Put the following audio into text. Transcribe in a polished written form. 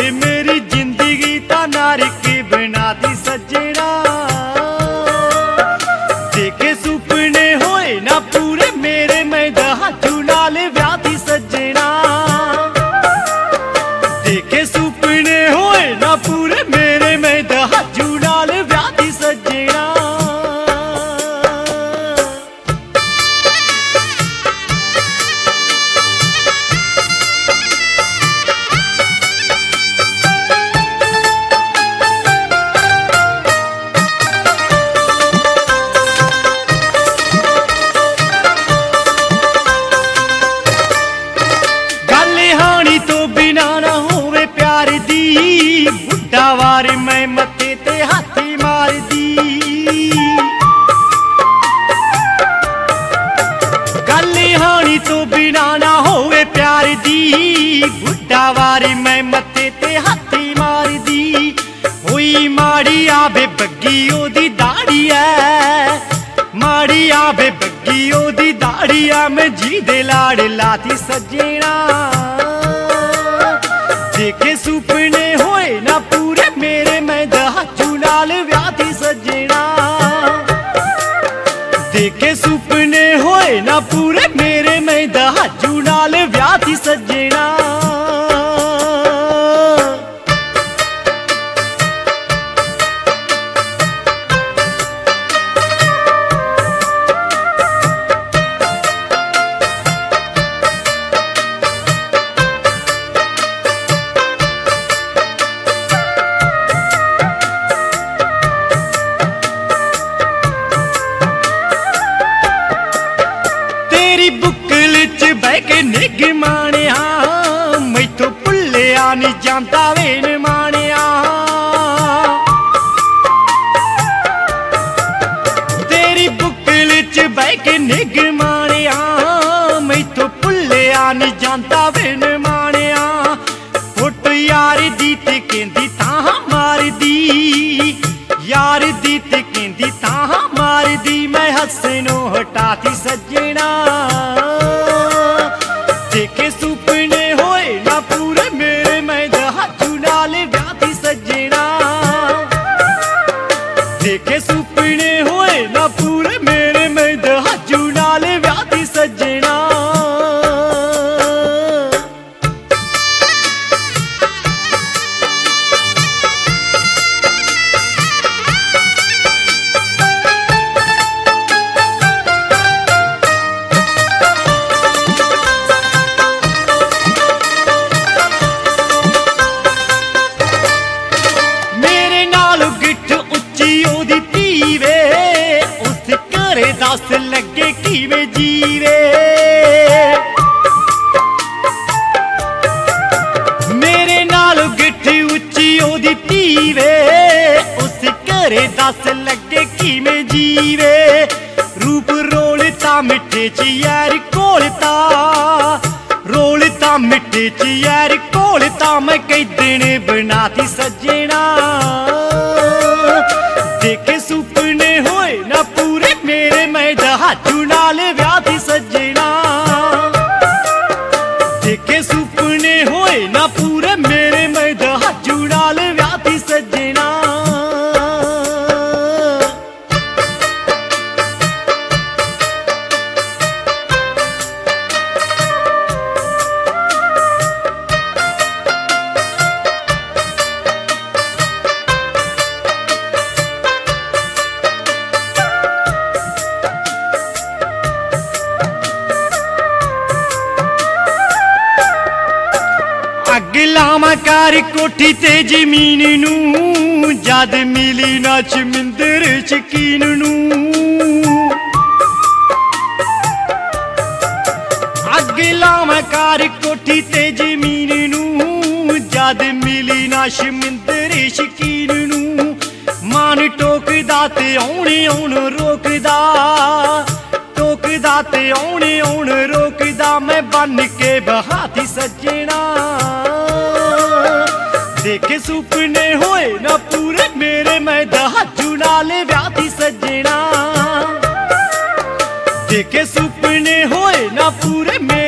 मेरी जिंदगी ता नरक बना दी सजना। देखे सुपने होए ना पूरे मेरे मैं दहाजू नाल ब्याह दी सजना। देखे सुपने होए ना पूरे मेरे मैं दहाजू नाल ब्याह दी सजना। बुढ़ा वार मैं मत्थे ते हाथी मार दी। गल हानी तो बिना ना होवे प्यार दी। बुढ़ा वार मैं मत्थे ते हाथी मार दी। होई माड़ी आवे बग्गी ओदी दाड़ी है। माड़ी आवे बग्गी ओदी दाड़ी आ मैं जी दे लाड़ लाती सजना। देखे सुपने होए ना पूरे मेरे मैं दहाजू नाल ब्याह दी सजना। देखे सुपने होए ना पूरे मेरे मैं दहाजू नाल ब्याह दी सजना। निग माणिया मैथों भुल्लिया नी जांदा वेन माणिया। तेरी बुकल च बह के निग माणिया मैथों भुल्लिया नी जांदा वेन माणिया। फुट यार दी ते कहंदी तां मार दी। यार दी ते कहंदी तां मार दी। मैं हसनों हटाती सजना। देखे सुपने होए ना पूरे मेरे मैं दहाजू नाल ब्याह दी सजना। देखे सुपने होए ना पूरे मेरे मैं दहाजू नाल ब्याह दी सजना। दस लगे किवें जीवे। मेरे नाल गिट्ठी उच्ची ओदी धीवे। उस घरे दस लगे किवें जीवे। रूप रोलता मिठे च यार घोलता। रोलता मिठे च यार घोलता। मैं कई दिन बनाती सजना। देखे सुपने होए ना पूरे मेरे मैं दहाजू नाल ब्याह दी सजना। देखे सुपने होए ना पूरे मेरे मैं दहाजू नाल ब्याह दी सजना। लावा कार कोठी ते जमीन नू। जद मिली ना शमिंदर शकीन नू। अग लावा कार कोठी ते जमीन नू। जद मिली ना शमिंदर शकीन नू। मान टोकदा ते औने औन रोकदा। टोकदा ते औने औन रोकदा। मैं बन के बहाती सजना। देखे सुपने होए ना पूरे मेरे मैं दहाजू नाल ब्याह दी सजना। देखे सुपने होए ना पूरे मेरे